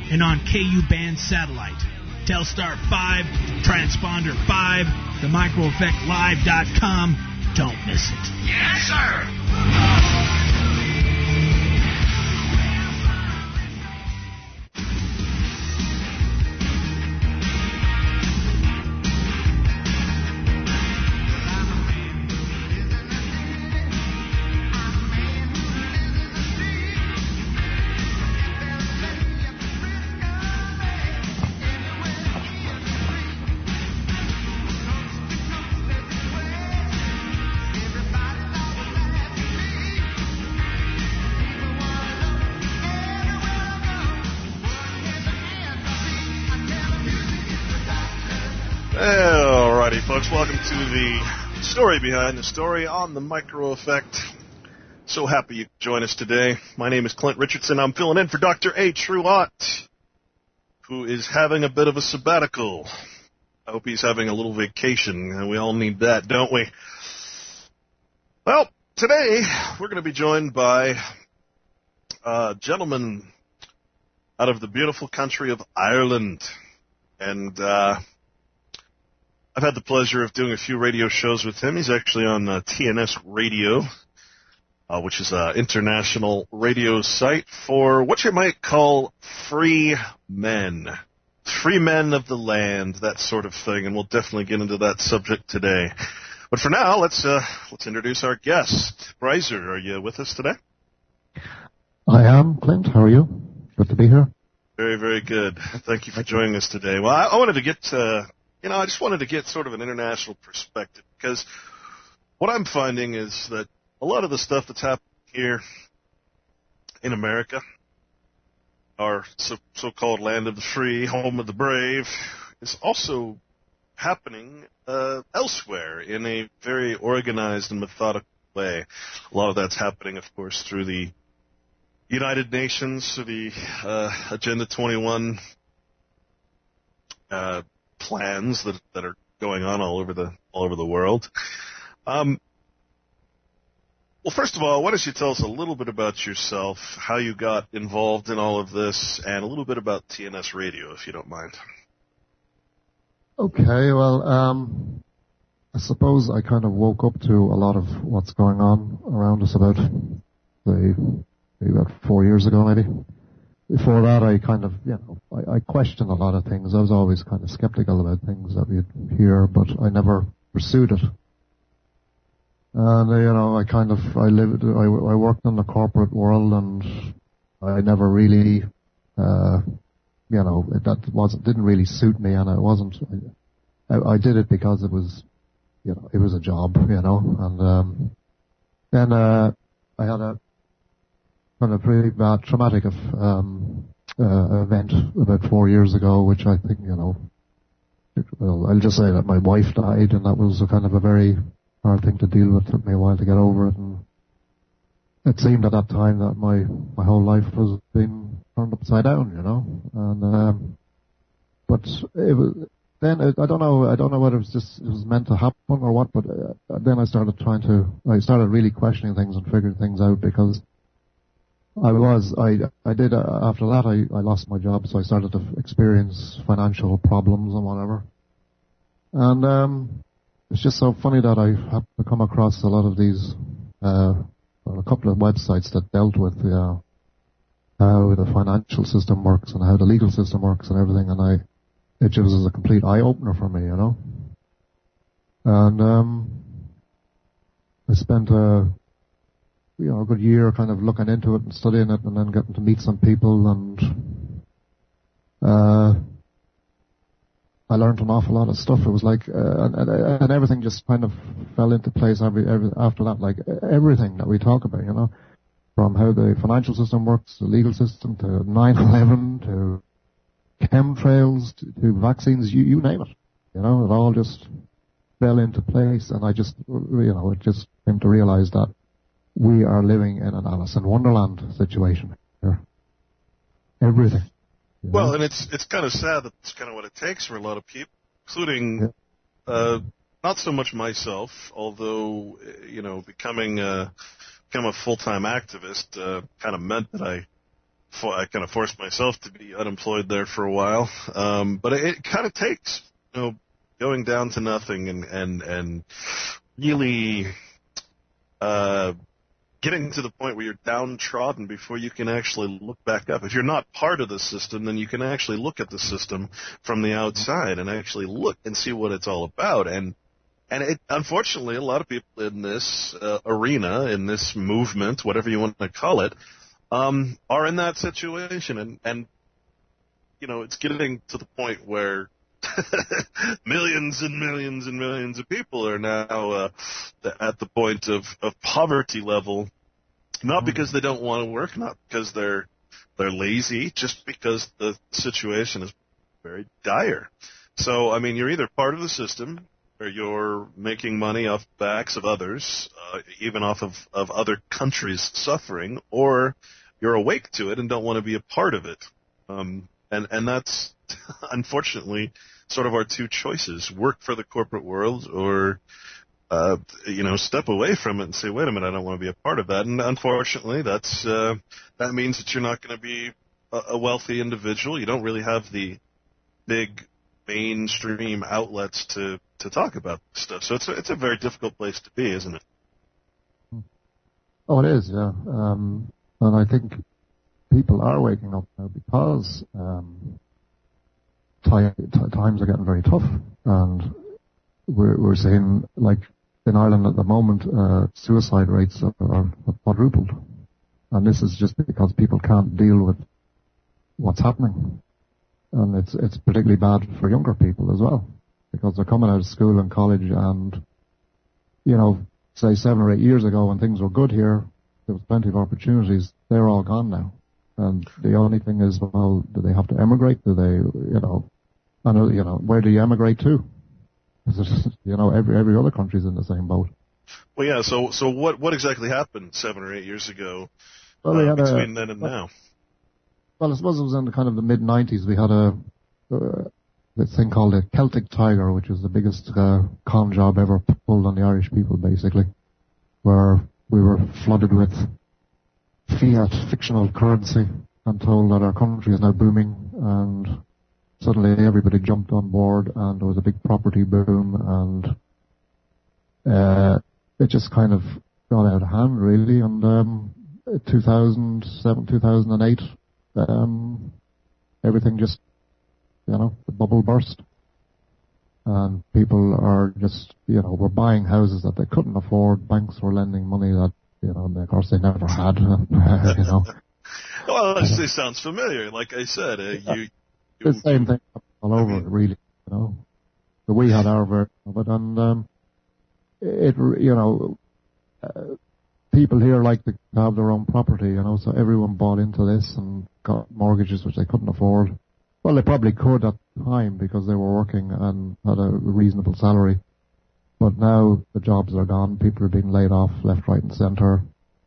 and on KU band satellite. Telstar 5, Transponder 5, themicroeffectlive.com. Don't miss it. Yes, sir. Folks, welcome to the story behind the story on the Micro Effect. So happy you could join us today. My name is Clint Richardson. I'm filling in for Dr. A. Truott, who is having a bit of a sabbatical. I hope he's having a little vacation. We all need that, don't we? Well, today we're going to be joined by a gentleman out of the beautiful country of Ireland. And I've had the pleasure of doing a few radio shows with him. He's actually on TNS Radio, which is an international radio site for what you might call free men. Free men of the land, that sort of thing, and we'll definitely get into that subject today. But for now, let's introduce our guest. Bryzer, are you with us today? I am, Clint. How are you? Good to be here. Very, very good. Thank you for joining us today. Well, I wanted to get I just wanted to get sort of an international perspective, because what I'm finding is that a lot of the stuff that's happening here in America, our so-called land of the free, home of the brave, is also happening elsewhere in a very organized and methodical way. A lot of that's happening, of course, through the United Nations, the Agenda 21 plans that are going on all over the world. Well, first of all, why don't you tell us a little bit about yourself, how you got involved in all of this, and a little bit about TNS Radio, if you don't mind. Okay, well, I suppose I kind of woke up to a lot of what's going on around us about 4 years ago, maybe. Before that, I kind of, I questioned a lot of things. I was always kind of skeptical about things that we'd hear, but I never pursued it. And, I worked in the corporate world, and I never really, didn't really suit me, and I did it because it was, it was a job, and, then, I had a kind of pretty bad traumatic event about 4 years ago, which I think, I'll just say that my wife died, and that was a kind of a very hard thing to deal with. It took me a while to get over it, and it seemed at that time that my whole life was being turned upside down, and but it was, then I don't know whether it was meant to happen or what, but then I started really questioning things and figuring things out, because after that I lost my job, so I started to experience financial problems and whatever. And it's just so funny that I happened to come across a lot of these, a couple of websites that dealt with how the financial system works and how the legal system works and everything, and it just was a complete eye-opener for me, And I spent a good year kind of looking into it and studying it, and then getting to meet some people, and I learned an awful lot of stuff. It was like, and everything just kind of fell into place after that, like everything that we talk about, from how the financial system works, the legal system, to 9/11, to chemtrails, to vaccines, you name it. It all just fell into place, and I just, it just came to realize that we are living in an Alice in Wonderland situation here. Everything. Well, and it's kind of sad that it's kind of what it takes for a lot of people, including not so much myself, although becoming a full-time activist kind of meant that I I kind of forced myself to be unemployed there for a while. But it kind of takes, going down to nothing and really getting to the point where you're downtrodden before you can actually look back up. If you're not part of the system, then you can actually look at the system from the outside and actually look and see what it's all about. And unfortunately, a lot of people in this arena, in this movement, whatever you want to call it, are in that situation. And it's getting to the point where millions and millions and millions of people are now at the point of poverty level, not because they don't want to work, not because they're lazy, just because the situation is very dire. So, I mean, you're either part of the system, or you're making money off the backs of others, even off of other countries suffering, or you're awake to it and don't want to be a part of it. And that's, unfortunately, sort of our two choices: work for the corporate world, or step away from it and say, wait a minute, I don't want to be a part of that. And unfortunately, that means that you're not going to be a wealthy individual. You don't really have the big mainstream outlets to talk about this stuff. So it's a very difficult place to be, isn't it? Oh, it is, yeah. And I think people are waking up now because times are getting very tough, and we're seeing, like in Ireland at the moment, suicide rates are quadrupled, and this is just because people can't deal with what's happening, and it's particularly bad for younger people as well, because they're coming out of school and college, and say 7 or 8 years ago when things were good here, there was plenty of opportunities. They're all gone now, and the only thing is, well, do they have to emigrate? Do they, where do you emigrate to? Every other country's in the same boat. Well, yeah. So what exactly happened 7 or 8 years ago? Well, between then and now. Well, I suppose it was in the kind of the mid-90s. We had this thing called the Celtic Tiger, which was the biggest con job ever pulled on the Irish people, basically, where we were flooded with fiat fictional currency and told that our country is now booming, and suddenly everybody jumped on board, and there was a big property boom, and it just kind of got out of hand, really. And 2007, 2008, everything just, the bubble burst. And people are just, were buying houses that they couldn't afford. Banks were lending money that, of course they never had, Well, this sounds familiar. Like I said, the same thing all over, really, But we had our version of it, and people here like to have their own property, so everyone bought into this and got mortgages which they couldn't afford. Well, they probably could at the time because they were working and had a reasonable salary. But now the jobs are gone, people are being laid off left, right and centre.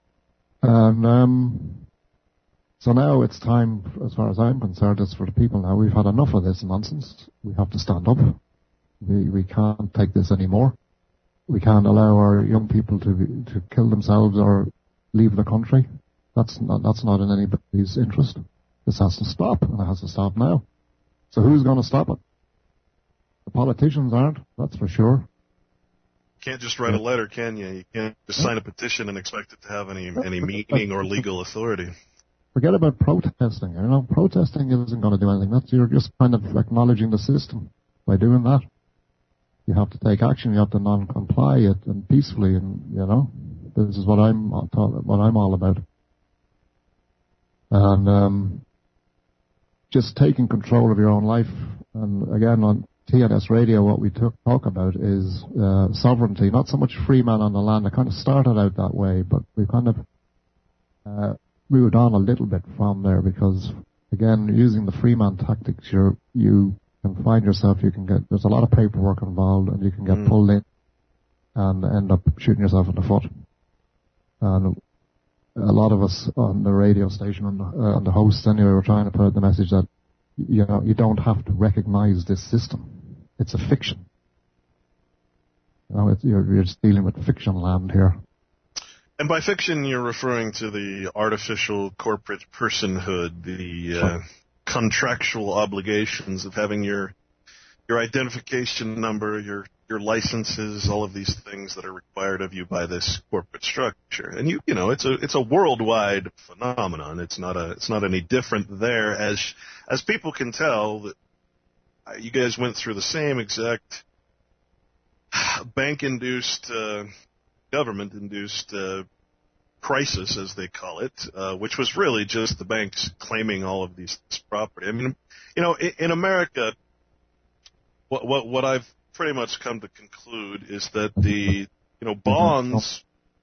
And so now it's time, as far as I'm concerned, it's for the people now. We've had enough of this nonsense. We have to stand up. We can't take this anymore. We can't allow our young people to kill themselves or leave the country. That's not in anybody's interest. This has to stop, and it has to stop now. So who's going to stop it? The politicians aren't, that's for sure. Can't just write a letter, can you? You can't just sign a petition and expect it to have any meaning or legal authority. Forget about protesting. Protesting isn't going to do anything. You're just kind of acknowledging the system by doing that. You have to take action. You have to non-comply it and peacefully. And this is what I'm all about. And just taking control of your own life. And again, on TNS Radio, what we talk about is sovereignty, not so much free man on the land. It kind of started out that way, but we kind of moved on a little bit from there because, again, using the free man tactics, you can find yourself, there's a lot of paperwork involved, and you can get pulled in and end up shooting yourself in the foot. And a lot of us on the radio station, and the hosts anyway, were trying to put out the message that, you don't have to recognize this system. It's a fiction. You're just dealing with fiction land here. And by fiction, you're referring to the artificial corporate personhood, the contractual obligations of having your identification number, your licenses, all of these things that are required of you by this corporate structure. And you know, it's a worldwide phenomenon. It's not any different there, as people can tell that you guys went through the same exact bank-induced, government-induced crisis, as they call it, which was really just the banks claiming all of this property. I mean, you know, in America, what I've pretty much come to conclude is that the, you know, bonds.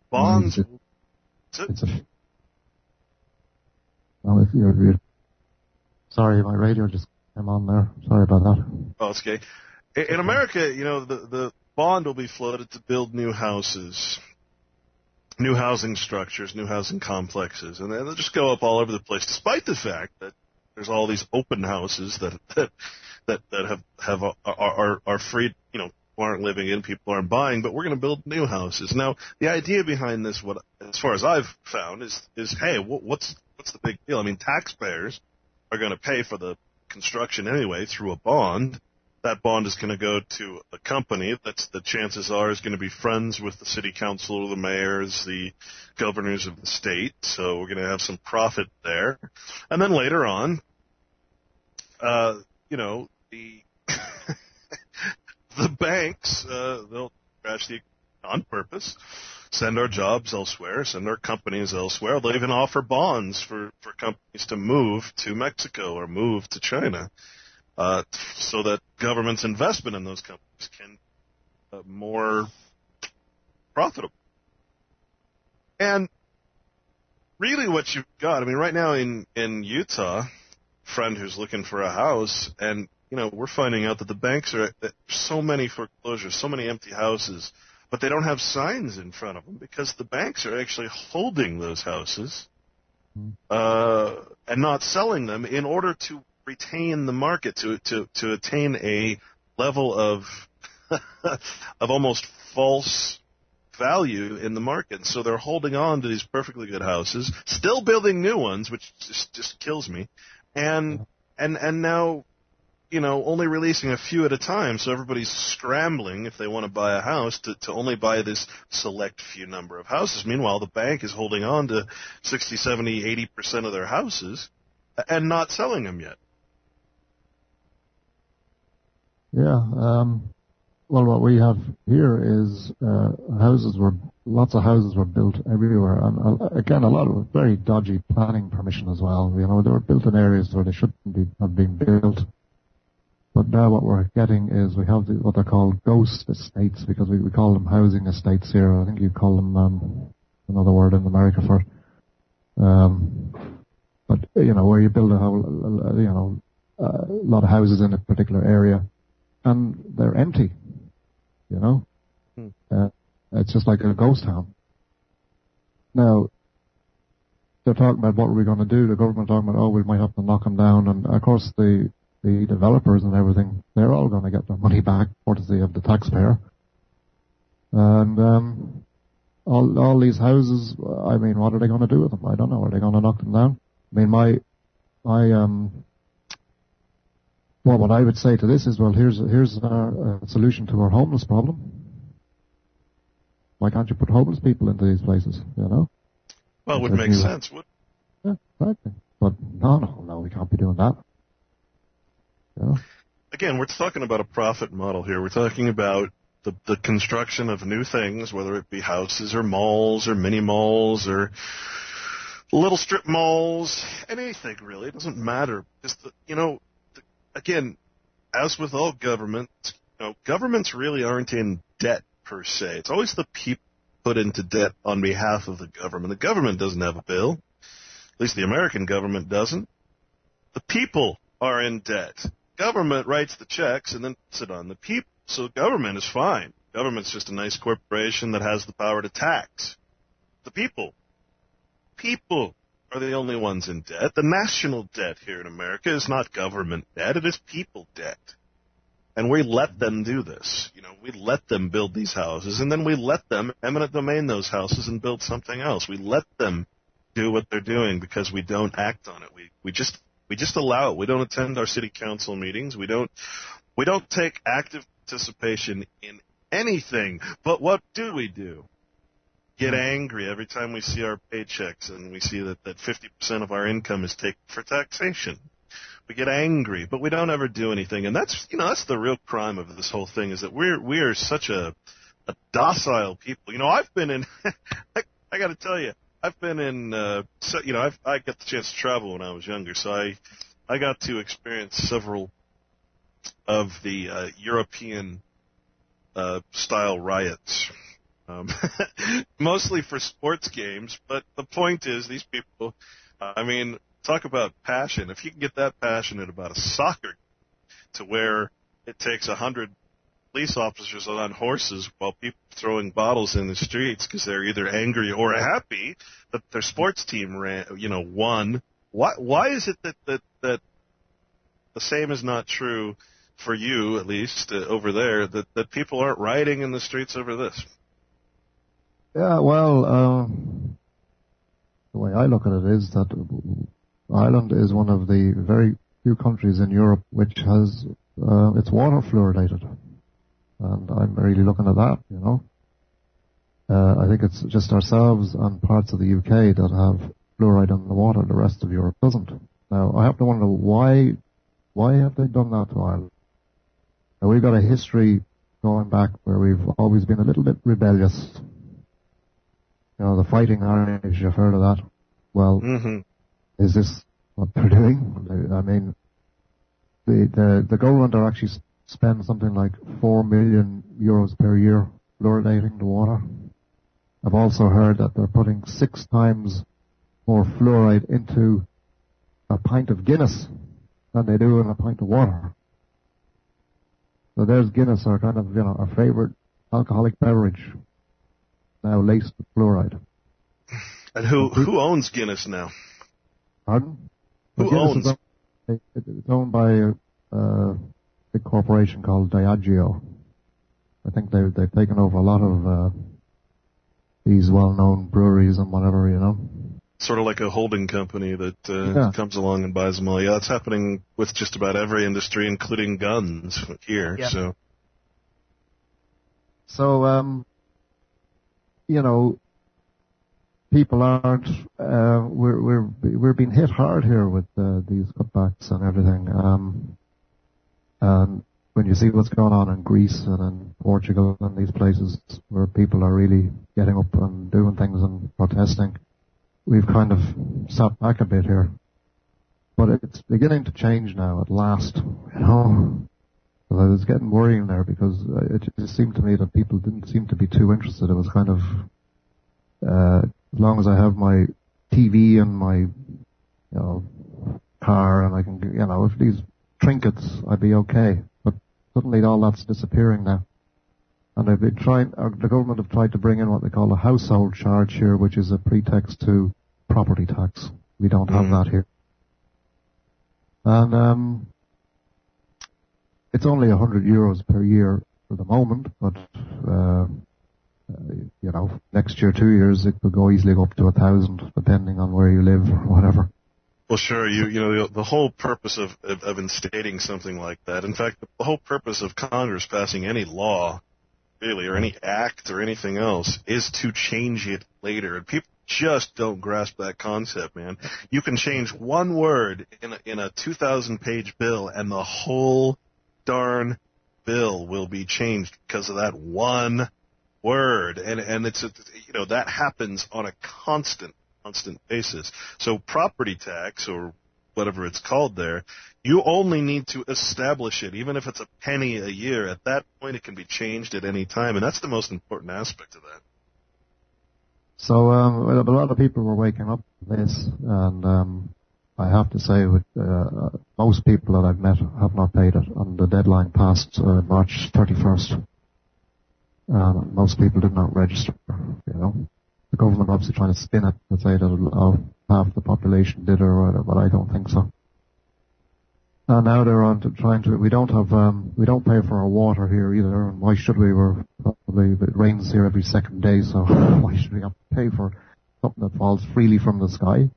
Sorry, my radio just came on there. Sorry about that. Oh, it's okay. In America, you know, the bond will be floated to build new houses, new housing structures, new housing complexes, and they'll just go up all over the place, despite the fact that there's all these open houses that are free, you know, aren't living in, people aren't buying, but we're going to build new houses. Now, the idea behind this, as far as I've found, is hey, what's the big deal? I mean, taxpayers are going to pay for the construction anyway through a bond. That bond is going to go to a company that's, the chances are, is going to be friends with the city council, the mayors, the governors of the state. So we're going to have some profit there. And then later on, you know, the the banks, they'll crash the on purpose, send our jobs elsewhere, send our companies elsewhere. They'll even offer bonds for companies to move to Mexico or move to China, so that government's investment in those companies can be more profitable. And really what you've got, I mean, right now in Utah, a friend who's looking for a house, and, you know, we're finding out that the banks are, so many foreclosures, so many empty houses, but they don't have signs in front of them because the banks are actually holding those houses and not selling them in order to retain the market, to attain a level of of almost false value in the market. So they're holding on to these perfectly good houses, still building new ones, which just kills me, and now, you know, only releasing a few at a time. So everybody's scrambling, if they want to buy a house, to only buy this select few number of houses. Meanwhile, the bank is holding on to 60, 70, 80% of their houses and not selling them yet. Yeah. Well, what we have here is lots of houses were built everywhere, and again, a lot of very dodgy planning permission as well. You know, they were built in areas where they shouldn't have been built. But now what we're getting is we have what they're called ghost estates, because we call them housing estates here. I think you call them another word in America for it. But you know, where you build a lot of houses in a particular area, and they're empty. You know, it's just like a ghost town. Now, they're talking about what are we going to do. The government talking about, we might have to knock them down, and of course the developers and everything, they're all going to get their money back, courtesy of the taxpayer. And all these houses, I mean, what are they going to do with them? I don't know. Are they going to knock them down? I mean, well, what I would say to this is, well, here's our solution to our homeless problem. Why can't you put homeless people into these places, you know? Well, it would make sense, wouldn't it? Yeah, exactly. But no, we can't be doing that. Yeah. Again, we're talking about a profit model here. We're talking about the construction of new things, whether it be houses or malls or mini malls or little strip malls, anything really. It doesn't matter. Because, again, as with all governments, governments really aren't in debt per se. It's always the people put into debt on behalf of the government. The government doesn't have a bill. At least the American government doesn't. The people are in debt. Government writes the checks and then puts it on the people. So government is fine. Government's just a nice corporation that has the power to tax. The people are the only ones in debt. The national debt here in America is not government debt. It is people debt. And we let them do this. We let them build these houses, and then we let them eminent domain those houses and build something else. We let them do what they're doing because we don't act on it. We just allow it. We don't attend our city council meetings. We don't take active participation in anything. But what do? Get angry every time we see our paychecks and we see that 50% of our income is taken for taxation. We get angry, but we don't ever do anything. And that's the real crime of this whole thing, is that we are such a docile people. I've been in, I got to tell you, I've been in, I got the chance to travel when I was younger, so I got to experience several of the European style riots. Mostly for sports games, but the point is, these people, talk about passion. If you can get that passionate about a soccer game to where it takes 100 police officers on horses while people are throwing bottles in the streets because they're either angry or happy that their sports team won. Why is it that the same is not true for you, at least over there, that people aren't rioting in the streets over this? Yeah, well, the way I look at it is that Ireland is one of the very few countries in Europe which has its water fluoridated. And I'm really looking at that, I think it's just ourselves and parts of the UK that have fluoride in the water. The rest of Europe doesn't. Now, I have to wonder why have they done that to Ireland? Now, we've got a history going back where we've always been a little bit rebellious. The Fighting Irish, you've heard of that. Well, Is this what they're doing? The government are actually spend something like 4 million euros per year fluoridating the water. I've also heard that they're putting 6 times more fluoride into a pint of Guinness than they do in a pint of water. So there's Guinness, our kind of, our favorite alcoholic beverage, now laced with fluoride. And who owns Guinness now? Pardon? Who owns? It's owned by a big corporation called Diageo. I think they've taken over a lot of these well-known breweries and whatever, Sort of like a holding company that comes along and buys them all. Yeah, that's happening with just about every industry, including guns here. Yeah. So, people aren't. We're being hit hard here with these cutbacks and everything. And when you see what's going on in Greece and in Portugal and these places where people are really getting up and doing things and protesting, we've kind of sat back a bit here. But it's beginning to change now at last, So I was getting worrying there because it just seemed to me that people didn't seem to be too interested. It was kind of, as long as I have my TV and my, car and I can, if these trinkets, I'd be okay. But suddenly all that's disappearing now. And they've been the government have tried to bring in what they call a household charge here, which is a pretext to property tax. We don't have that here. And, it's only 100 euros per year for the moment, but, next year, 2 years, it could go easily up to 1,000, depending on where you live or whatever. Well, sure. The whole purpose of instating something like that, in fact, the whole purpose of Congress passing any law, really, or any act or anything else, is to change it later. And people just don't grasp that concept, man. You can change one word in a 2,000-page bill, and the whole darn bill will be changed because of that one word. And it's that happens on a constant basis. So property tax, or whatever it's called there, you only need to establish it, even if it's a penny a year. At that point, it can be changed at any time, and that's the most important aspect of that. So a lot of people were waking up to this, and I have to say, with most people that I've met have not paid it, and the deadline passed March 31st. Most people did not register, The government obviously trying to spin it and say that half the population did or whatever, but I don't think so. And now they're on to trying to, we don't pay for our water here either, and why should we? It rains here every second day, so why should we have to pay for something that falls freely from the sky?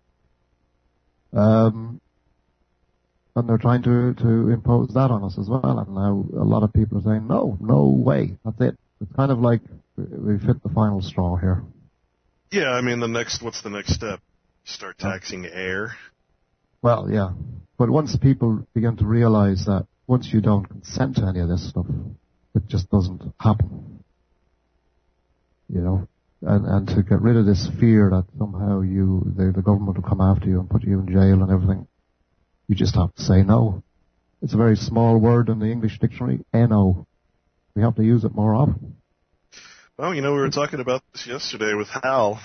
And they're trying to impose that on us as well, and now a lot of people are saying, no way, that's it. It's kind of like we've hit the final straw here. Yeah, I mean, what's the next step? Start taxing air? Well, yeah. But once people begin to realize that once you don't consent to any of this stuff, it just doesn't happen. You know? And to get rid of this fear that somehow the government will come after you and put you in jail and everything, you just have to say no. It's a very small word in the English dictionary, NO. We have to use it more often. Well, we were talking about this yesterday with Hal,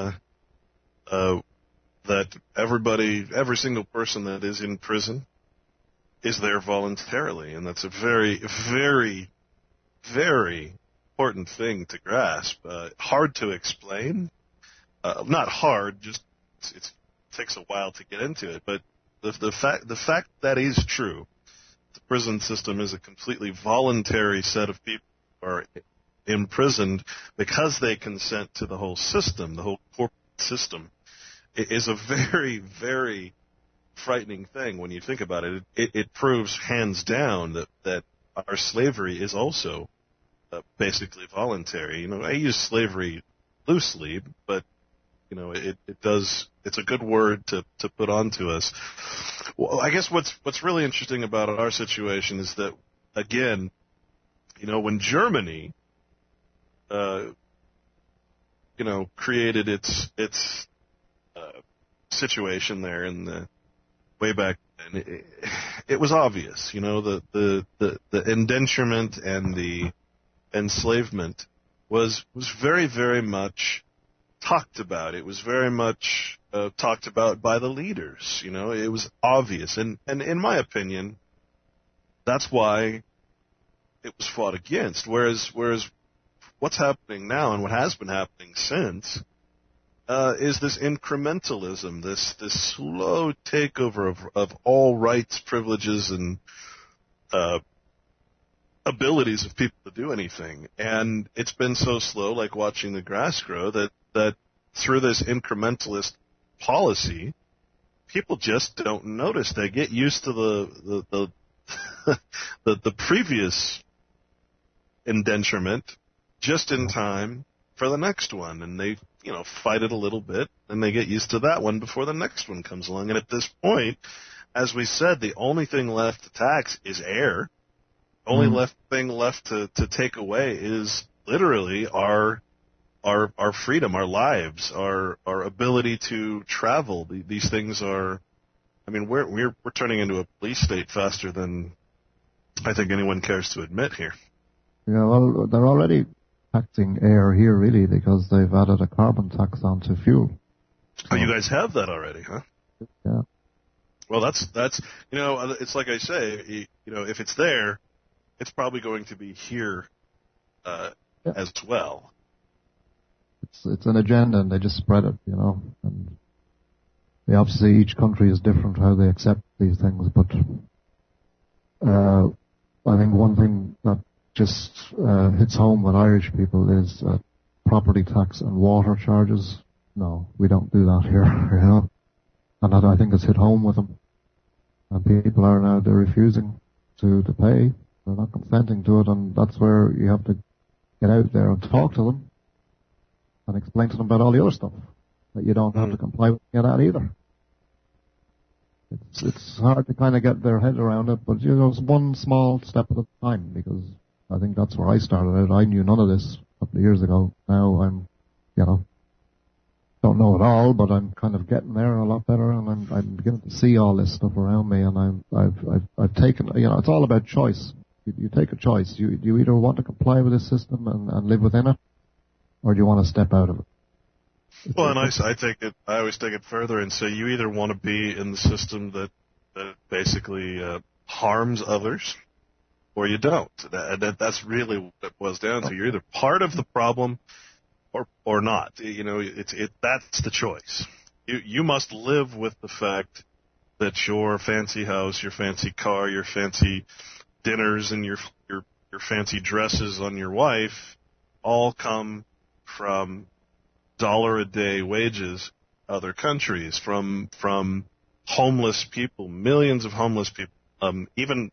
that every single person that is in prison is there voluntarily, and that's a very, very, very important thing to grasp. Hard to explain. Not hard, just it takes a while to get into it, but the fact that is true. The prison system is a completely voluntary set of people who are imprisoned because they consent to the whole system, the whole corporate system. It is a very, very frightening thing when you think about it. It proves hands down that our slavery is also basically voluntary. I use slavery loosely, but it's a good word to put onto us. Well, I guess what's really interesting about our situation is that, again, when Germany created its situation there in the way back then, it was obvious, the indenturement and the enslavement was very, very much talked about. It was very much talked about by the leaders. It was obvious, and in my opinion, that's why it was fought against. Whereas what's happening now and what has been happening since is this incrementalism, this slow takeover of all rights, privileges, and abilities of people to do anything. And it's been so slow, like watching the grass grow, that through this incrementalist policy, people just don't notice. They get used to the previous indenturement just in time for the next one, and they fight it a little bit, and they get used to that one before the next one comes along. And at this point, as we said, the only thing left to tax is air. The only thing left to take away is literally our freedom, our lives, our ability to travel. These things are, we're turning into a police state faster than I think anyone cares to admit here. Yeah, well, they're already taxing air here, really, because they've added a carbon tax onto fuel. Oh, you guys have that already, huh? Yeah. Well, that's it's like I say, if it's there, it's probably going to be here as well. It's an agenda, and they just spread it, And obviously, each country is different how they accept these things. But I think one thing that just hits home with Irish people is property tax and water charges. No, we don't do that here, And that, I think it's hit home with them. And people they're refusing to pay. They're not consenting to it, and that's where you have to get out there and talk to them and explain to them about all the other stuff that you don't have to comply with that either. It's hard to kind of get their head around it, but it's one small step at a time, because I think that's where I started out. I knew none of this a couple of years ago. Now I'm, don't know it all, but I'm kind of getting there a lot better, and I'm beginning to see all this stuff around me, and I've taken, it's all about choice. You take a choice. You either want to comply with this system and live within it, or do you want to step out of it? Well, and I always take it further and say you either want to be in the system that basically harms others, or you don't. That's really what it boils down to. You're either part of the problem or not. That's the choice. You must live with the fact that your fancy house, your fancy car, your fancy dinners, and your fancy dresses on your wife all come from $1-a-day wages other countries, from homeless people, millions of homeless people, even,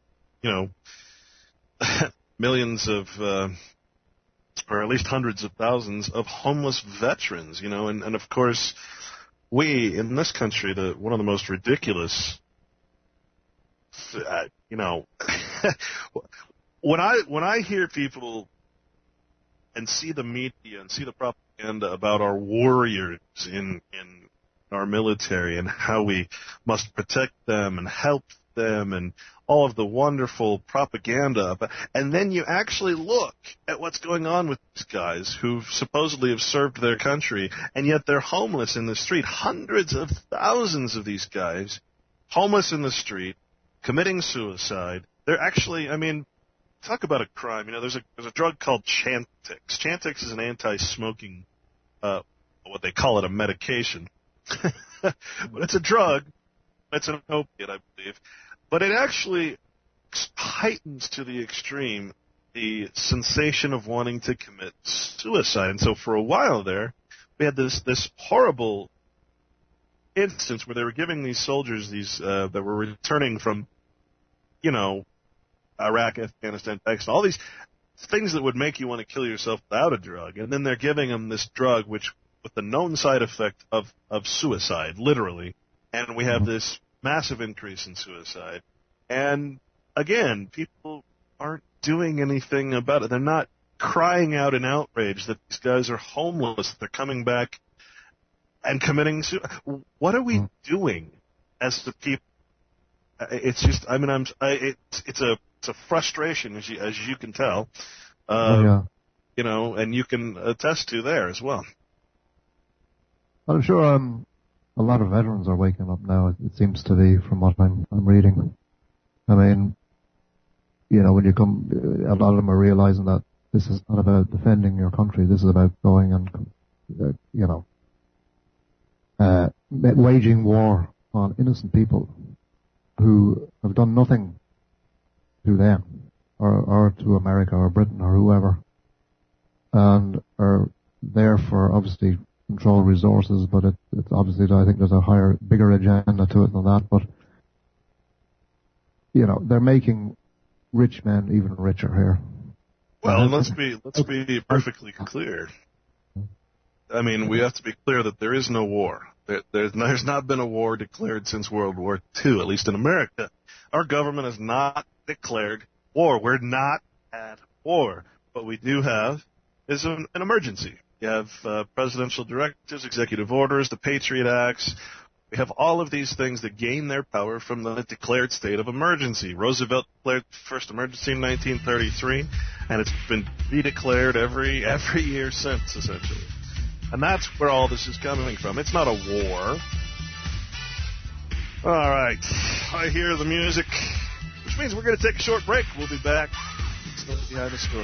millions of, or at least hundreds of thousands of homeless veterans, and of course, we in this country, one of the most ridiculous, when I hear people and see the media and see the propaganda about our warriors in our military and how we must protect them and help them and all of the wonderful propaganda, and then you actually look at what's going on with these guys who supposedly have served their country, and yet they're homeless in the street. Hundreds of thousands of these guys homeless in the street, committing suicide. They're actually, talk about a crime. There's a drug called Chantix. Chantix is an anti-smoking, what they call it, a medication. But it's a drug. It's an opiate, I believe. But it actually heightens to the extreme the sensation of wanting to commit suicide. And so for a while there, we had this horrible instance where they were giving these soldiers that were returning from, Iraq, Afghanistan, Pakistan, all these things that would make you want to kill yourself without a drug. And then they're giving them this drug with the known side effect of suicide, literally. And we have this massive increase in suicide. And again, people aren't doing anything about it. They're not crying out in outrage that these guys are homeless. They're coming back and committing suicide. What are we doing as the people? It's just, it's a frustration, as you can tell, and you can attest to there as well. I'm sure a lot of veterans are waking up now. It seems to be, from what I'm reading. When you come, a lot of them are realizing that this is not about defending your country. This is about going and, waging war on innocent people who have done nothing to them or to America or Britain or whoever, and are there for obviously control resources, but it's obviously, I think there's a bigger agenda to it than that. But they're making rich men even richer here. Well, let's be perfectly clear. We have to be clear that there is no war. There's not been a war declared since World War II, at least in America. Our government has not declared war. We're not at war. What we do have is an emergency. You have presidential directives, executive orders, the Patriot Acts. We have all of these things that gain their power from the declared state of emergency. Roosevelt declared the first emergency in 1933, and it's been redeclared every year since, essentially. And that's where all this is coming from. It's not a war. All right. I hear the music, which means we're going to take a short break. We'll be back. Still behind the story.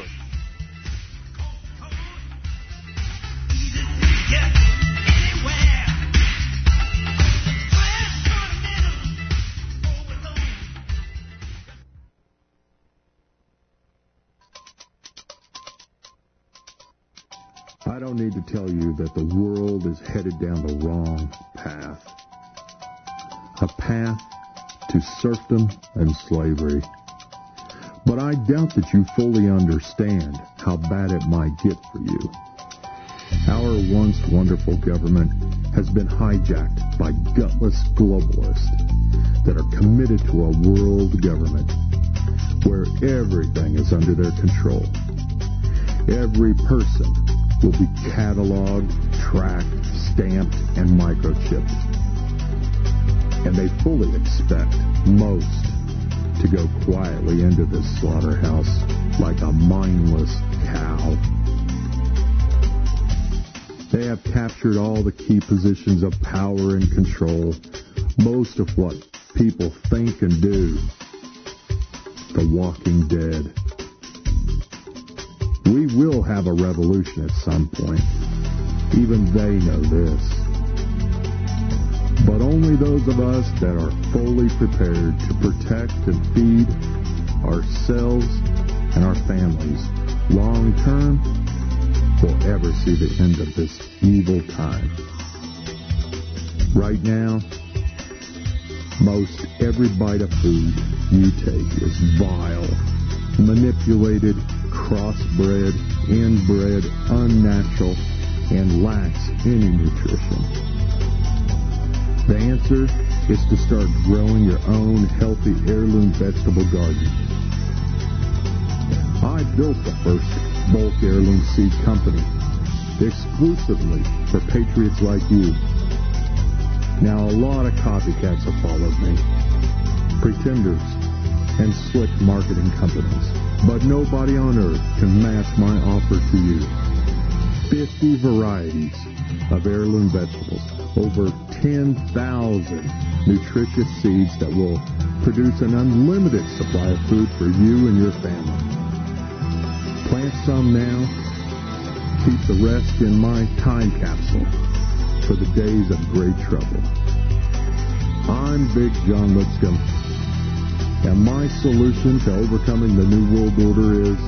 I don't need to tell you that the world is headed down the wrong path. A path to serfdom and slavery. But I doubt that you fully understand how bad it might get for you. Our once wonderful government has been hijacked by gutless globalists that are committed to a world government where everything is under their control. Every person will be cataloged, tracked, stamped, and microchipped. And they fully expect most to go quietly into this slaughterhouse like a mindless cow. They have captured all the key positions of power and control, most of what people think and do. The Walking Dead. We will have a revolution at some point. Even they know this. but only those of us that are fully prepared to protect and feed ourselves and our families long term will ever see the end of this evil time. Right now, most every bite of food you take is vile, manipulated, crossbred, inbred, unnatural, and lacks any nutrition. The answer is to start growing your own healthy heirloom vegetable garden. I built the first bulk heirloom seed company exclusively for patriots like you. Now, a lot of copycats have followed me, pretenders and slick marketing companies, but nobody on earth can match my offer to you. 50 varieties of heirloom vegetables, over 10,000 nutritious seeds that will produce an unlimited supply of food for you and your family. Plant some now, keep the rest in my time capsule for the days of great trouble. I'm Big John Lipscomb, and my solution to overcoming the New World Order is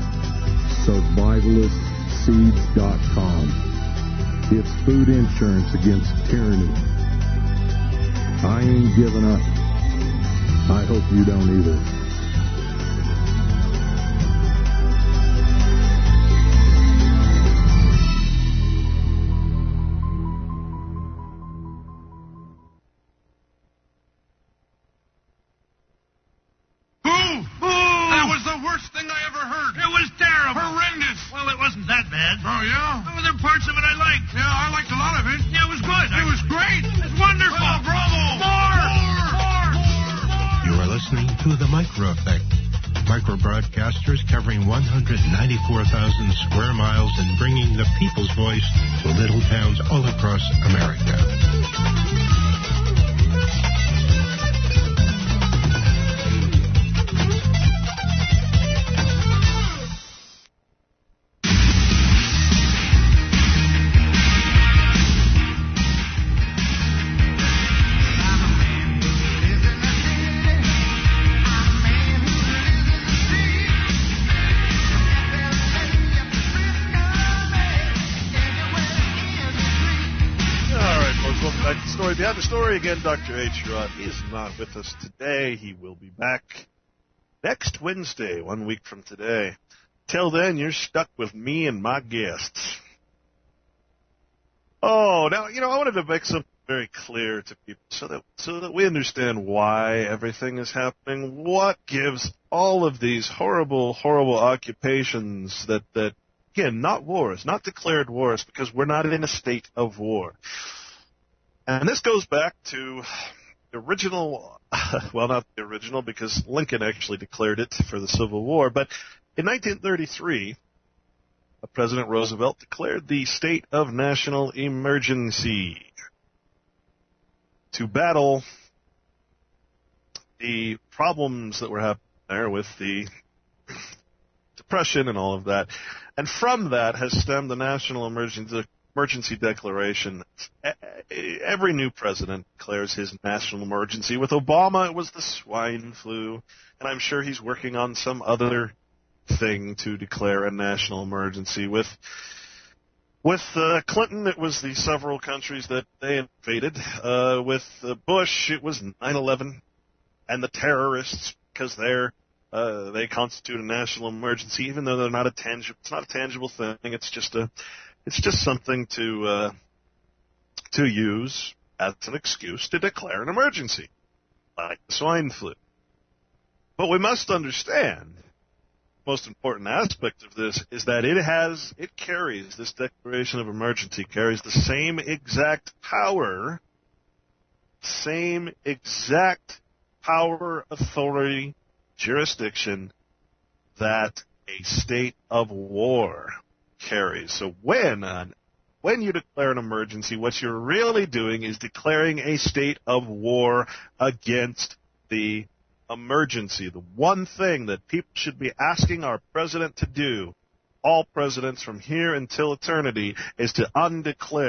SurvivalistSeeds.com. It's food insurance against tyranny. I ain't giving up. I hope you don't either. Oh, yeah? Oh, there were parts of it I liked. Yeah, I liked a lot of it. Yeah, it was good. It was great. It's wonderful. Oh, bravo. More. You are listening to The Micro Effect. Micro broadcasters covering 194,000 square miles and bringing the people's voice to little towns all across America. Behind the story again, Dr. H. Rudd. He is not with us today. He will be back next Wednesday, 1 week from today. Till then, you're stuck with me and my guests. Oh, now, I wanted to make something very clear to people so that we understand why everything is happening. What gives all of these horrible, horrible occupations that again, not wars, not declared wars, because we're not in a state of war. And this goes back to the original, well, not the original, because Lincoln actually declared it for the Civil War, but in 1933, President Roosevelt declared the state of national emergency to battle the problems that were happening there with the Depression and all of that. And from that has stemmed the national emergency declaration. Every new president declares his national emergency. With Obama, it was the swine flu, and I'm sure he's working on some other thing to declare a national emergency. With Clinton, it was the several countries that they invaded. With Bush, it was 9/11 and the terrorists, because they constitute a national emergency, even though they're not it's not a tangible thing. It's just something to use as an excuse to declare an emergency, like the swine flu. But we must understand, the most important aspect of this is that this declaration of emergency carries the same exact power, authority, jurisdiction that a state of war carries. So when you declare an emergency, what you're really doing is declaring a state of war against the emergency. The one thing that people should be asking our president to do, all presidents from here until eternity, is to undeclare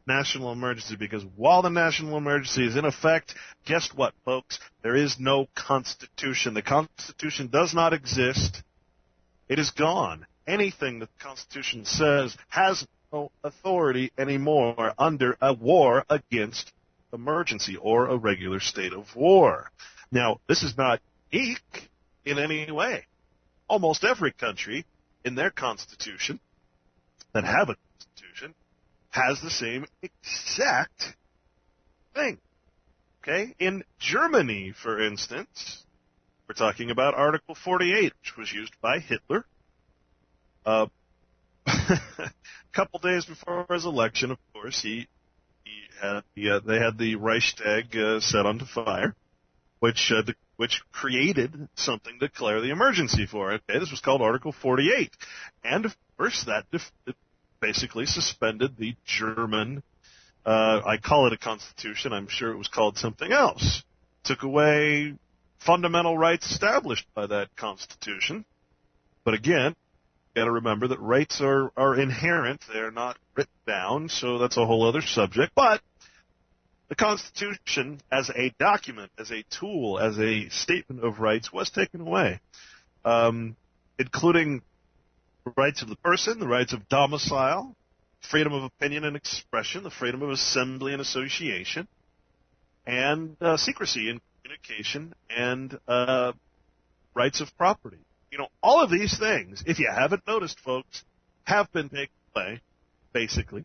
national emergency, because while the national emergency is in effect, guess what, folks? There is no Constitution. The Constitution does not exist. It is gone. Anything that the Constitution says has no authority anymore under a war against emergency or a regular state of war. Now, this is not unique in any way. Almost every country in their constitution that have a constitution has the same exact thing. Okay? In Germany, for instance, we're talking about Article 48, which was used by Hitler. A couple days before his election, of course, they had the Reichstag set on fire, which created something to declare the emergency for. Okay, this was called Article 48, and of course that basically suspended the German. I call it a constitution. I'm sure it was called something else. Took away fundamental rights established by that constitution. But again, got to remember that rights are inherent. They're not written down, so that's a whole other subject. But the Constitution, as a document, as a tool, as a statement of rights, was taken away, including the rights of the person, the rights of domicile, freedom of opinion and expression, the freedom of assembly and association, and secrecy in communication, and rights of property. You know, all of these things, if you haven't noticed, folks, have been taken away, basically,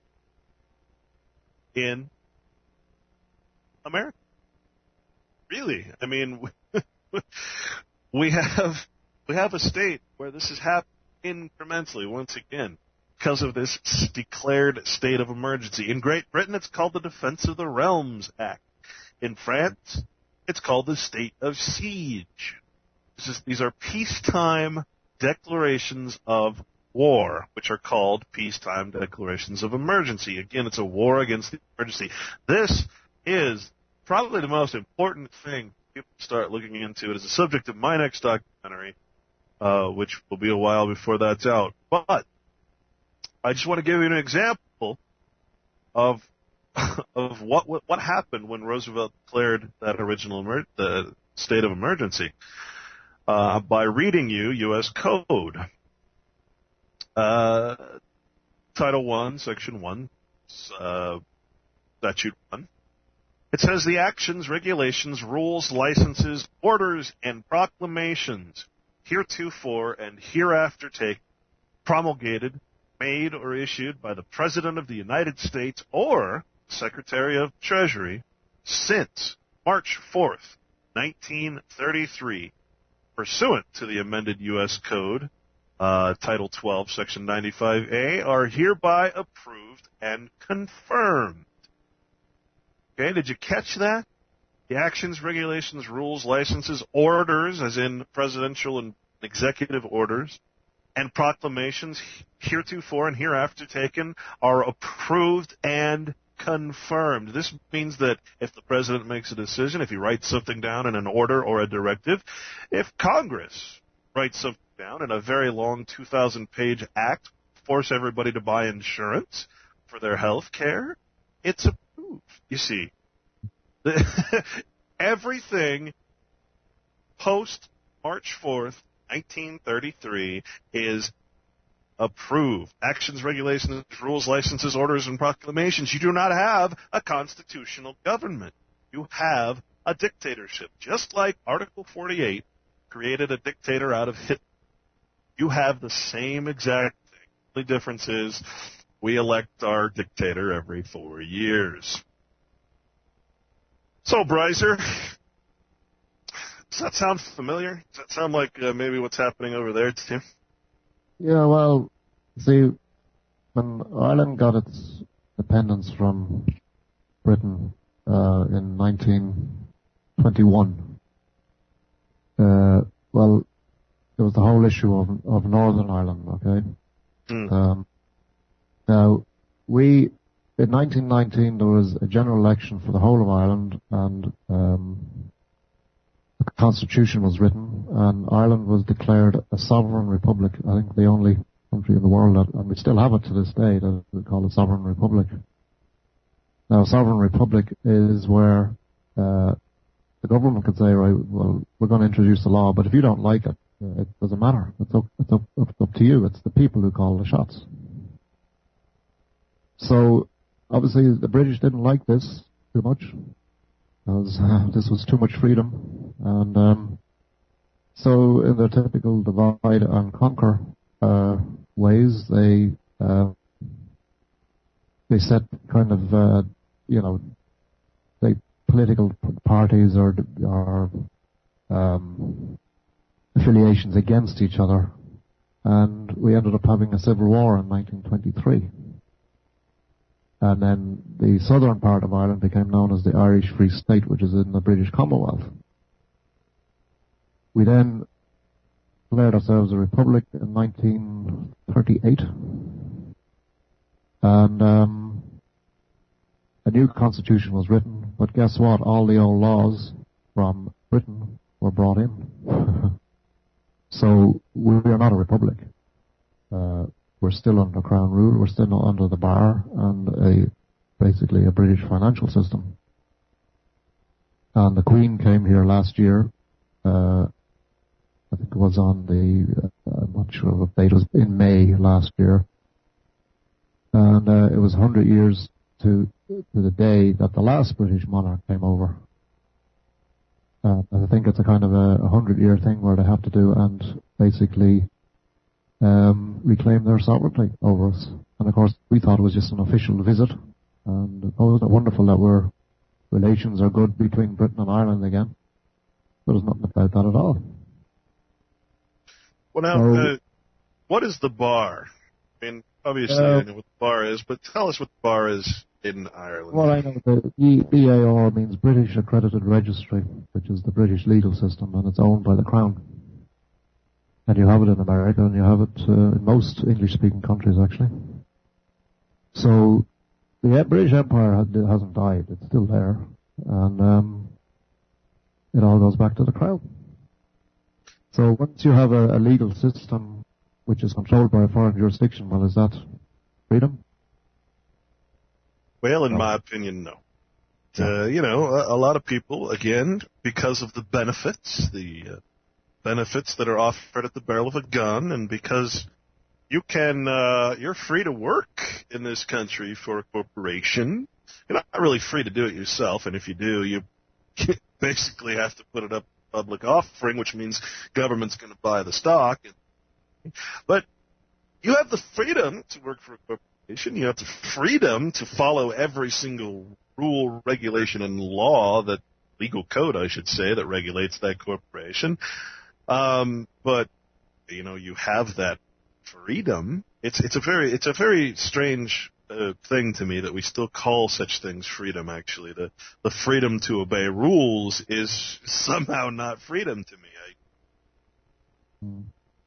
in America. Really. I mean, we have a state where this has happened incrementally once again because of this declared state of emergency. In Great Britain, it's called the Defense of the Realms Act. In France, it's called the State of Siege. These are peacetime declarations of war, which are called peacetime declarations of emergency. Again, it's a war against the emergency. This is probably the most important thing people start looking into. It is the subject of my next documentary, which will be a while before that's out. But I just want to give you an example of what happened when Roosevelt declared that original the state of emergency. By reading you U.S. Code. Title 1, Section 1, Statute 1. It says the actions, regulations, rules, licenses, orders, and proclamations heretofore and hereafter promulgated, made, or issued by the President of the United States or Secretary of Treasury since March 4th, 1933, pursuant to the amended U.S. Code, Title 12, Section 95A, are hereby approved and confirmed. Okay, did you catch that? The actions, regulations, rules, licenses, orders, as in presidential and executive orders, and proclamations heretofore and hereafter taken are approved and confirmed. This means that if the president makes a decision, if he writes something down in an order or a directive, if Congress writes something down in a very long 2,000-page act, force everybody to buy insurance for their health care, it's approved. You see, everything post March 4th, 1933 is approved. Actions, regulations, rules, licenses, orders, and proclamations. You do not have a constitutional government. You have a dictatorship. Just like Article 48 created a dictator out of Hitler, you have the same exact thing. The only difference is we elect our dictator every 4 years. So, Breiser, does that sound familiar? Does that sound like maybe what's happening over there, too? Yeah, well, see, when Ireland got its independence from Britain in 1921, well, there was the whole issue of Northern Ireland, okay? Now, in 1919, there was a general election for the whole of Ireland, and a constitution was written, and Ireland was declared a sovereign republic. I think the only country in the world and we still have it to this day, that we call a sovereign republic. Now, a sovereign republic is where the government can say, right, well, we're going to introduce a law, but if you don't like it, it doesn't matter. It's up to you. It's the people who call the shots. So, obviously, the British didn't like this too much, because this was too much freedom. And so, in their typical divide and conquer ways, they set kind of, they political parties or affiliations against each other, and we ended up having a civil war in 1923. And then the southern part of Ireland became known as the Irish Free State, which is in the British Commonwealth. We then declared ourselves a republic in 1938, and a new constitution was written. But guess what? All the old laws from Britain were brought in. So we are not a republic. We're still under Crown rule. We're still under the bar and basically a British financial system. And the Queen came here last year. I think it was on I'm not sure what date it was, in May last year. And it was 100 years to the day that the last British monarch came over. I think it's a kind of a 100-year thing where they have to do and basically reclaim their sovereignty over us. And of course, we thought it was just an official visit. And isn't it wonderful that relations are good between Britain and Ireland again? There was nothing about that at all. Well, now, what is the bar? I mean, obviously I know what the bar is, but tell us what the bar is in Ireland. Well, I know the BAR means British Accredited Registry, which is the British legal system, and it's owned by the Crown. And you have it in America, and you have it in most English-speaking countries, actually. So the British Empire hasn't died; it's still there, and it all goes back to the Crown. So once you have a legal system which is controlled by a foreign jurisdiction, well, is that freedom? Well, in my opinion, no. A lot of people, again, because of the benefits that are offered at the barrel of a gun, and because you're free to work in this country for a corporation. You're not really free to do it yourself, and if you do, you basically have to put it up public offering, which means government's going to buy the stock. But you have the freedom to work for a corporation. You have the freedom to follow every single rule, regulation, and law, that legal code, I should say, that regulates that corporation. But you have that freedom. It's a very strange thing to me that we still call such things freedom. Actually, the freedom to obey rules is somehow not freedom to me.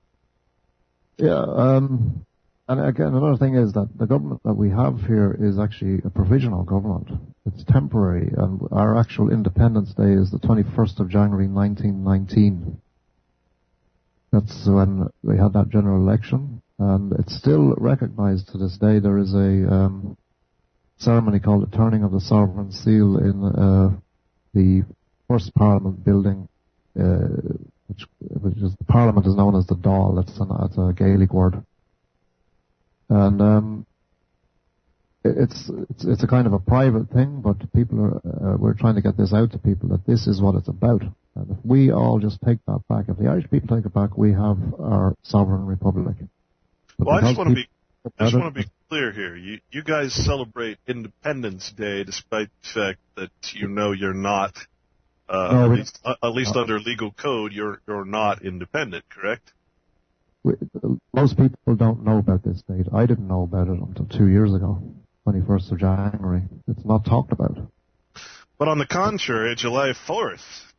Yeah, and again, another thing is that the government that we have here is actually a provisional government. It's temporary, and our actual Independence Day is the 21st of January 1919. That's when we had that general election, and it's still recognized to this day. There is a ceremony called the Turning of the Sovereign Seal in the first Parliament building, which is, the Parliament is known as the Dáil. That's a Gaelic word. And it's a kind of a private thing, but people we're trying to get this out to people that this is what it's about. And if we all just take that back, if the Irish people take it back, we have our sovereign republic. But well, I just want to be clear here. You guys celebrate Independence Day despite the fact that you're not, at least under legal code, you're not independent, correct? Most people don't know about this date. I didn't know about it until 2 years ago, 21st of January. It's not talked about. But on the contrary, July 4th,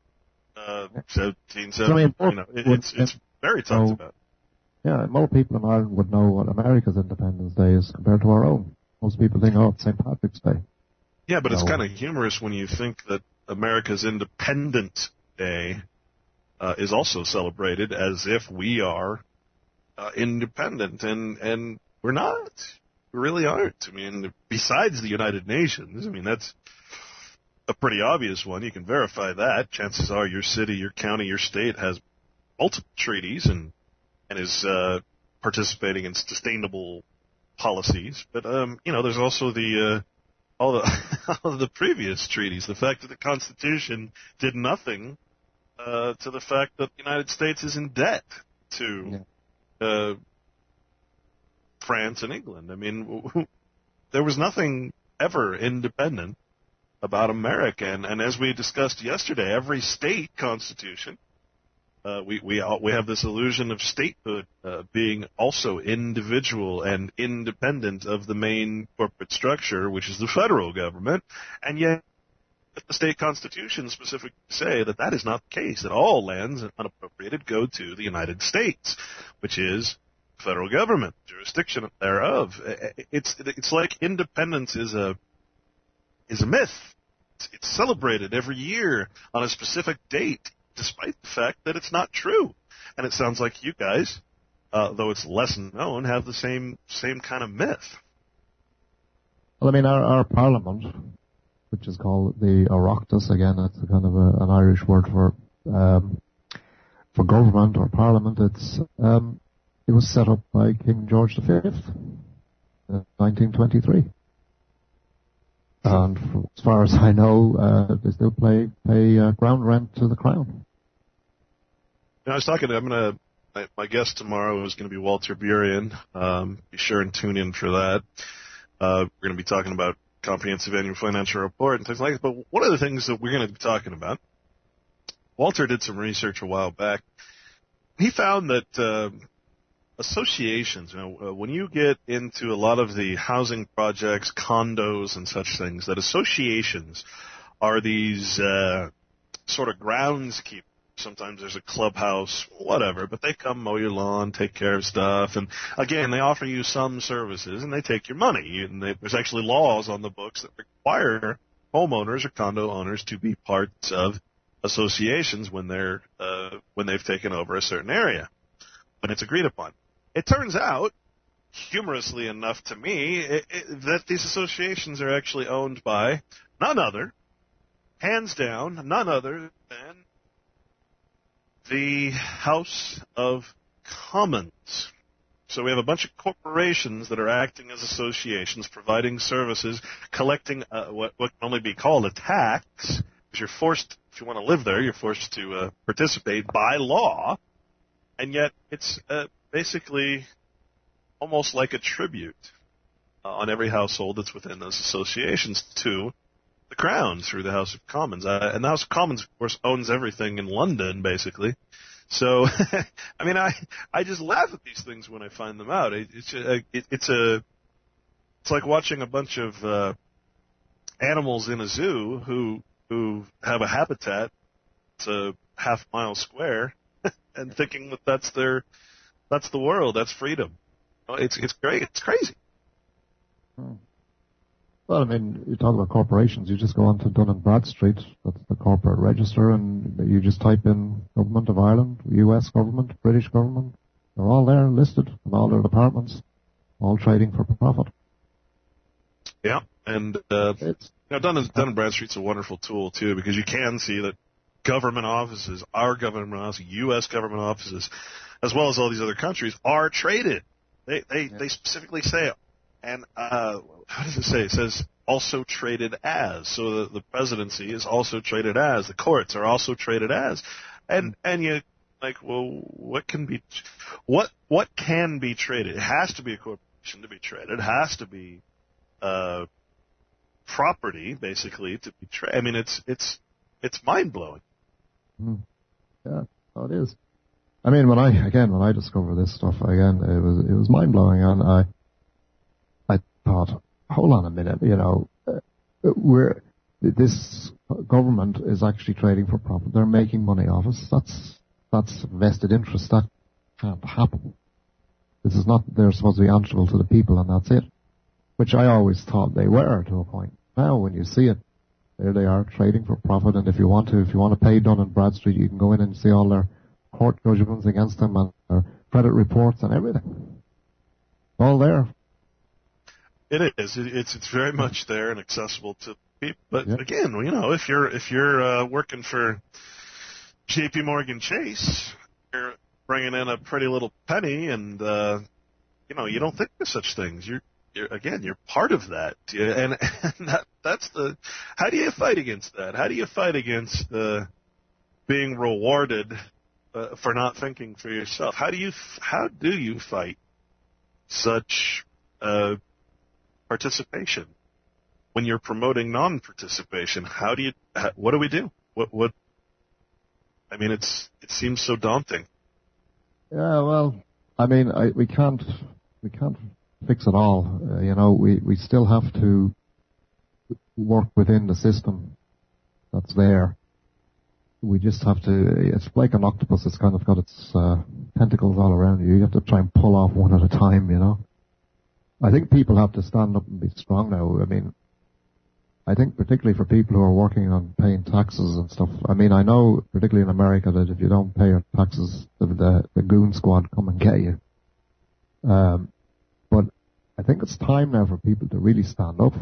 1770, it's very talked about. Yeah, more people in Ireland would know what America's Independence Day is compared to our own. Most people think, it's St. Patrick's Day. Yeah, but it's kind of humorous when you think that America's Independence Day is also celebrated as if we are independent, and we're not. really aren't. I mean, besides the United Nations, I mean, that's a pretty obvious one. You can verify that. Chances are your city, your county, your state has multiple treaties and is participating in sustainable policies. But, there's also all the previous treaties. The fact that the Constitution did nothing to the fact that the United States is in debt to France and England. I mean, there was nothing ever independent about America. And as we discussed yesterday, every state constitution, we have this illusion of statehood being also individual and independent of the main corporate structure, which is the federal government. And yet the state constitutions specifically say that that is not the case, that all lands unappropriated go to the United States, which is federal government, jurisdiction thereof. It's like independence is a myth. It's celebrated every year on a specific date, despite the fact that it's not true. And it sounds like you guys, though it's less known, have the same kind of myth. Well, I mean, our Parliament, which is called the Oireachtas, again, it's a kind of an Irish word for government or Parliament. It was set up by King George V in 1923. And as far as I know, they still pay ground rent to the Crown. I was talking to, my guest tomorrow is going to be Walter Burian. Be sure and tune in for that. We're going to be talking about comprehensive annual financial report and things like that. But one of the things that we're going to be talking about, Walter did some research a while back. He found that associations, when you get into a lot of the housing projects, condos and such things, that associations are these sort of groundskeepers. Sometimes there's a clubhouse, whatever, but they come mow your lawn, take care of stuff, and again, they offer you some services, and they take your money. And there's actually laws on the books that require homeowners or condo owners to be parts of associations when they've taken over a certain area, when it's agreed upon. It turns out, humorously enough to me, that these associations are actually owned by none other, hands down, none other than the House of Commons. So we have a bunch of corporations that are acting as associations, providing services, collecting what can only be called a tax, because you're forced, if you want to live there, you're forced to participate by law, and yet it's basically almost like a tribute on every household that's within those associations to the Crown through the House of Commons. And the House of Commons, of course, owns everything in London, basically. So, I mean, I just laugh at these things when I find them out. It's like watching a bunch of animals in a zoo who have a habitat that's a half-mile square, and thinking that that's the world, that's freedom. It's great. It's crazy. Well, I mean, you talk about corporations, you just go on to Dun & Bradstreet, that's the corporate register, and you just type in Government of Ireland, US government, British government. They're all there listed in all their departments, all trading for profit. Yeah, and Dun & Bradstreet's a wonderful tool, too, because you can see that government offices, our government offices, U.S. government offices, as well as all these other countries, are traded. They specifically say it. And how does it say? It says also traded as. So the presidency is also traded as. The courts are also traded as. And you like, well, what can be traded? It has to be a corporation to be traded. It has to be property, basically, to be traded. I mean, it's mind blowing. Yeah, it is. I mean, when I discovered this stuff again, it was mind blowing, and I thought, hold on a minute, this government is actually trading for profit. They're making money off us. That's vested interest. That can't happen. This is not, they're supposed to be answerable to the people, and that's it. Which I always thought they were to a point. Now, when you see it, there they are trading for profit, and if you want to pay Dun & Bradstreet, you can go in and see all their court judgments against them and their credit reports and everything. All there. It is. It's very much there and accessible to people. But again, if you're working for J.P. Morgan Chase, you're bringing in a pretty little penny, and you don't think of such things. You're part of that, and that's the. How do you fight against that? How do you fight against being rewarded for not thinking for yourself? How do you fight such participation when you're promoting non-participation? What do we do? What? I mean, it seems so daunting. Yeah, well, I mean, we can't fix it all. We still have to work within the system that's there. We just have to. It's like an octopus. It's kind of got its tentacles all around you. You have to try and pull off one at a time. I think people have to stand up and be strong now. I mean, I think particularly for people who are working on paying taxes and stuff. I mean, I know particularly in America that if you don't pay your taxes, the goon squad come and get you. But I think it's time now for people to really stand up,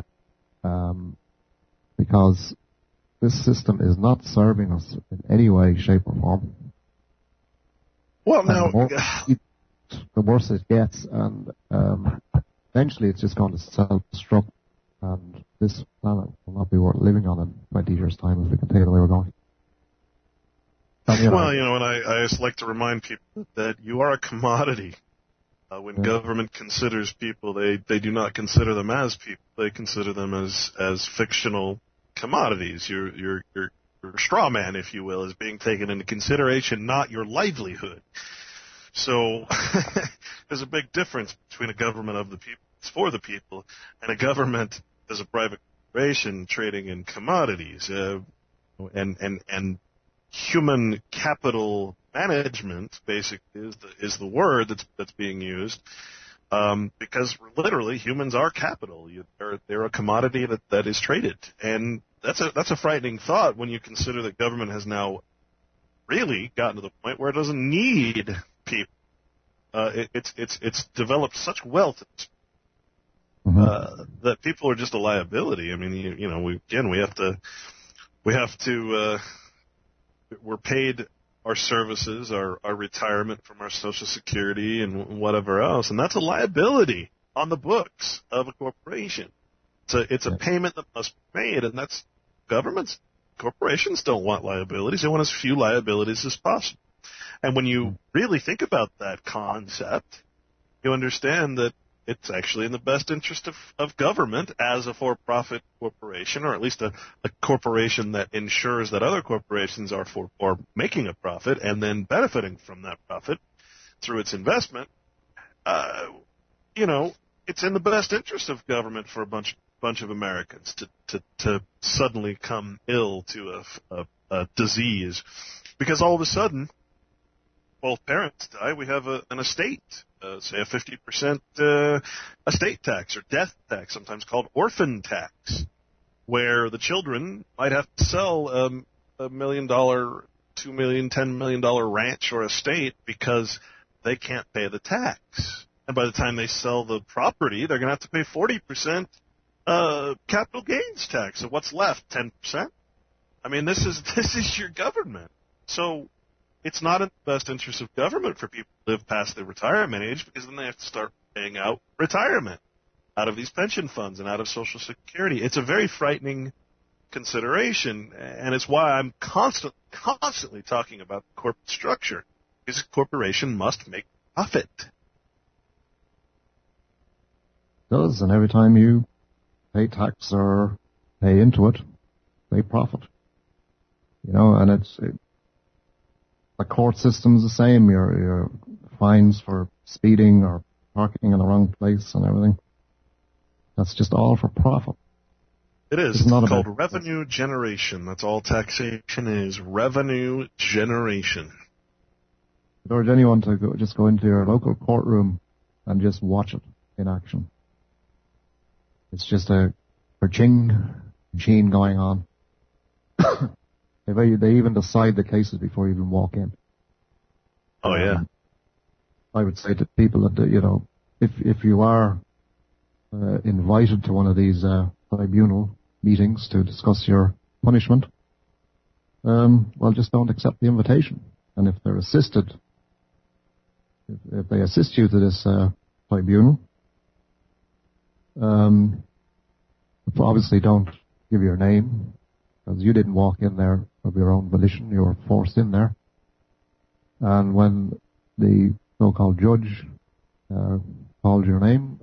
because this system is not serving us in any way, shape, or form. Well, now the worse it gets, and eventually it's just going to self-destruct, and this planet will not be worth living on in 20 years' time if we continue the way we're going. And I just like to remind people that you are a commodity. When government considers people, they do not consider them as people. They consider them as fictional commodities. Your straw man, if you will, is being taken into consideration, not your livelihood. So there's a big difference between a government of the people, it's for the people, and a government as a private corporation trading in commodities. And human capital management basically is the word that's being used, because literally humans are capital. They're a commodity that is traded, and that's a frightening thought when you consider that government has now really gotten to the point where it doesn't need people. It's developed such wealth that people are just a liability. I mean, we're paid our services, our retirement from our Social Security and whatever else, and that's a liability on the books of a corporation. It's a payment that must be made, and that's corporations don't want liabilities. They want as few liabilities as possible. And when you really think about that concept, you understand that it's actually in the best interest of government as a for-profit corporation, or at least a corporation that ensures that other corporations are making a profit and then benefiting from that profit through its investment. It's in the best interest of government for a bunch of Americans to suddenly come ill to a disease, because all of a sudden both parents die. We have an estate. Say a 50% estate tax or death tax, sometimes called orphan tax, where the children might have to sell $1 million, $2 million, $10 million ranch or estate because they can't pay the tax. And by the time they sell the property, they're going to have to pay 40% capital gains tax. So what's left? 10%? I mean, this is your government. So it's not in the best interest of government for people to live past their retirement age, because then they have to start paying out retirement out of these pension funds and out of Social Security. It's a very frightening consideration, and it's why I'm constantly talking about corporate structure, because a corporation must make profit. It does, and every time you pay tax or pay into it, they profit. And the court system's the same. Your fines for speeding or parking in the wrong place and everything. That's just all for profit. It is. It's called revenue generation. That's all taxation is. Revenue generation. I urge anyone to go into your local courtroom and just watch it in action. It's just a ching machine going on. They even decide the cases before you even walk in. Oh, yeah. I would say to people that, if you are invited to one of these tribunal meetings to discuss your punishment, well, just don't accept the invitation. And if they're assisted, if they assist you to this tribunal, obviously don't give your name, because you didn't walk in there of your own volition. You were forced in there. And when the so-called judge called your name,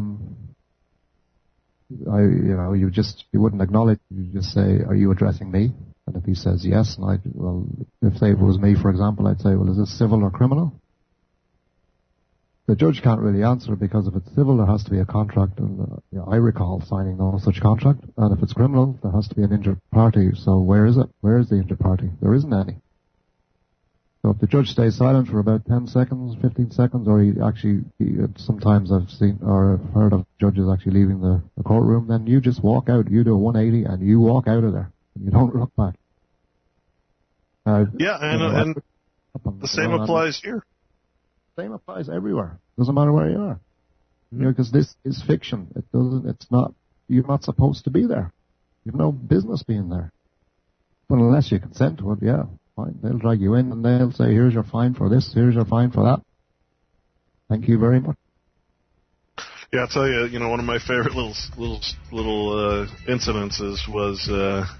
you wouldn't acknowledge. You just say, "Are you addressing me?" And if he says yes, and if it was me, for example, I'd say, "Well, is this civil or criminal?" The judge can't really answer, because if it's civil, there has to be a contract, and I recall signing no such contract. And if it's criminal, there has to be an injured party. So where is it? Where is the injured party? There isn't any. So if the judge stays silent for about 10 seconds, 15 seconds, or sometimes I've seen or heard of judges actually leaving the courtroom, then you just walk out. You do a 180 and you walk out of there. And you don't look back. And the same applies here. Same applies everywhere. Doesn't matter where you are. Because this is fiction. You're not supposed to be there. You have no business being there. But unless you consent to it, yeah, fine. They'll drag you in and they'll say, "Here's your fine for this, here's your fine for that. Thank you very much." Yeah, I'll tell you, one of my favorite little incidences was,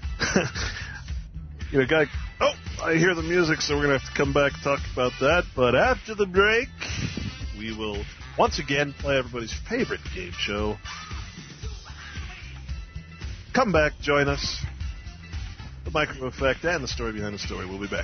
guy, I hear the music, so we're going to have to come back and talk about that. But after the break, we will once again play everybody's favorite game show. Come back, join us. The Micro Effect and the story behind the story. We'll be back.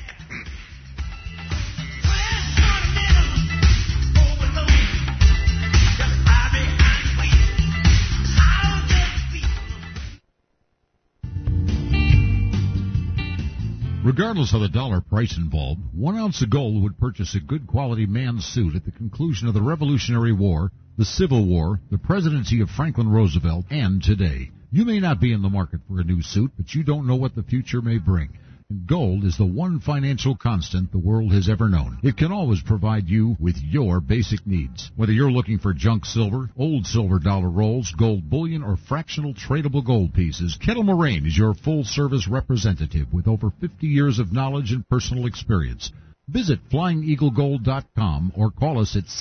Regardless of the dollar price involved, 1 ounce of gold would purchase a good quality man's suit at the conclusion of the Revolutionary War, the Civil War, the presidency of Franklin Roosevelt, and today. You may not be in the market for a new suit, but you don't know what the future may bring. And gold is the one financial constant the world has ever known. It can always provide you with your basic needs. Whether you're looking for junk silver, old silver dollar rolls, gold bullion, or fractional tradable gold pieces, Kettle Moraine is your full-service representative with over 50 years of knowledge and personal experience. Visit FlyingEagleGold.com or call us at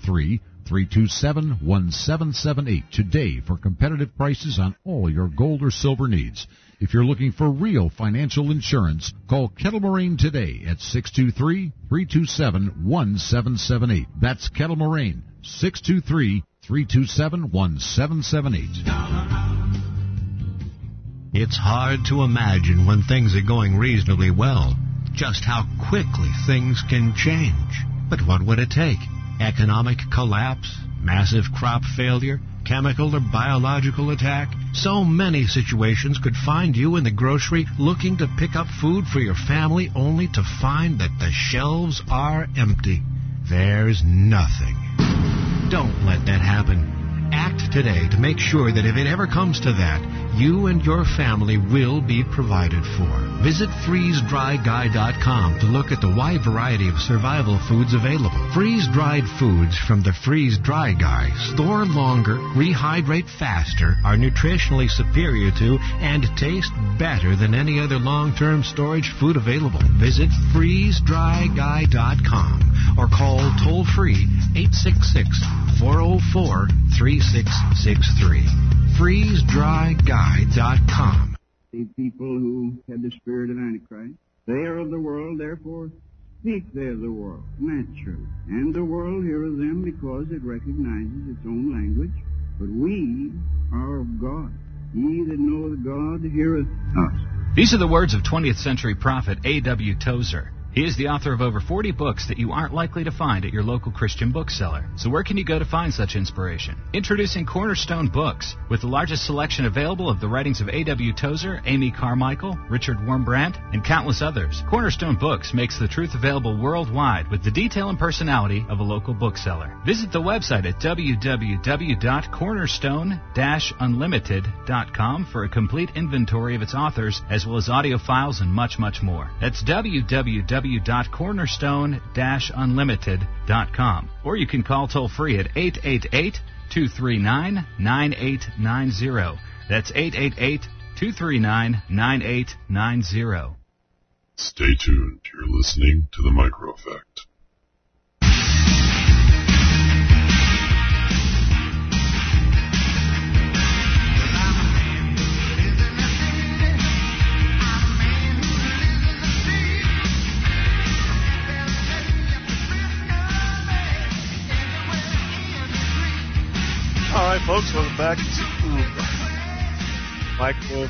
623-327-1778 today for competitive prices on all your gold or silver needs. If you're looking for real financial insurance, call Kettle Moraine today at 623-327-1778. That's Kettle Moraine, 623-327-1778. It's hard to imagine when things are going reasonably well, just how quickly things can change. But what would it take? Economic collapse? Massive crop failure? Chemical or biological attack? So many situations could find you in the grocery looking to pick up food for your family only to find that the shelves are empty. There's nothing. Don't let that happen. Act today to make sure that if it ever comes to that, you and your family will be provided for. Visit freezedryguy.com to look at the wide variety of survival foods available. Freeze-dried foods from the Freeze Dry Guy store longer, rehydrate faster, are nutritionally superior to, and taste better than any other long-term storage food available. Visit freezedryguy.com or call toll-free 866-404-3663. FreezeDryGuy.com. The people who have the spirit of Antichrist, they are of the world, therefore speak they of the world. And that's true. And the world heareth them because it recognizes its own language. But we are of God. He that knoweth God heareth us. These are the words of 20th century prophet A.W. Tozer. He is the author of over 40 books that you aren't likely to find at your local Christian bookseller. So where can you go to find such inspiration? Introducing Cornerstone Books, with the largest selection available of the writings of A.W. Tozer, Amy Carmichael, Richard Wurmbrand, and countless others. Cornerstone Books makes the truth available worldwide with the detail and personality of a local bookseller. Visit the website at www.cornerstone-unlimited.com for a complete inventory of its authors, as well as audio files and much, much more. That's www.cornerstone-unlimited.com. Or you can call toll-free at 888-239-9890. That's 888-239-9890. Stay tuned. You're listening to The Micro Effect. All right, folks, welcome back to Micro